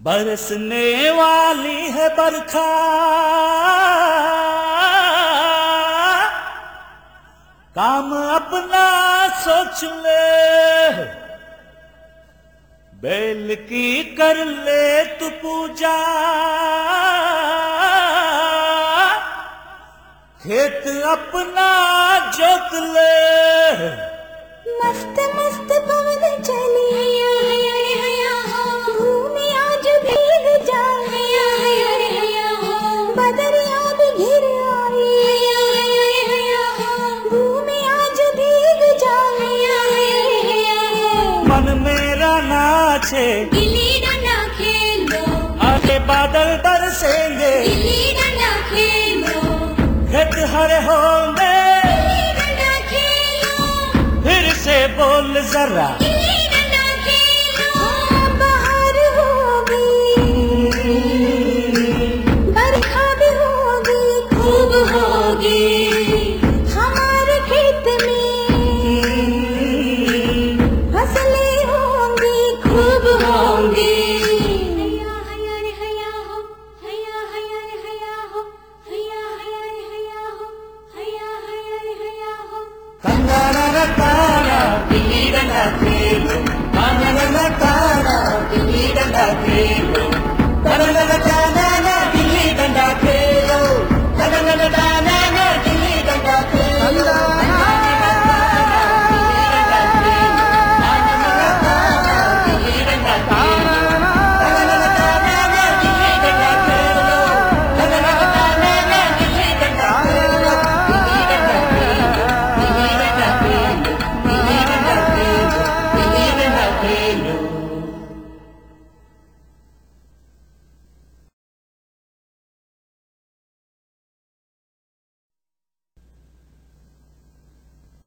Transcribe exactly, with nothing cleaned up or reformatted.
बरसने वाली है बरखा, काम अपना सोच ले, बेल की कर ले तू पूजा, खेत अपना जोत ले। मस्त मस्त पवन चली हैया हैया रे हैया हो, भूमि आज भीग जाए हैया हैया रे हैया हो, बदरिया भी घिर आई हैया हैया रे हैया हो, भूमि आज भीग जाए हैया हैया रे हैया हो। मन मेरा नाचे गिल्ली डंडा खेलो, आगे बादल बरसेंगे, गिल्ली डंडा खेलो, खेत हरे होंगे, गिल्ली डंडा खेलो, फिर से बोल जरा। गिल्ली डंडा खेलो। बहार होगी, बरखा भी होगी, खूब होगी, हमारे खेत में फसलें होंगी, खूब होंगी। हैया हैया रे हैया हो, हैया हैया रे हैया हो, हैया हैया रे हैया हो, हैया हैया रे हैया हो। कंगारा कारा गिल्ली डंडा खेलो, कंगारा कारा गिल्ली डंडा खेलो, कंगारा कारा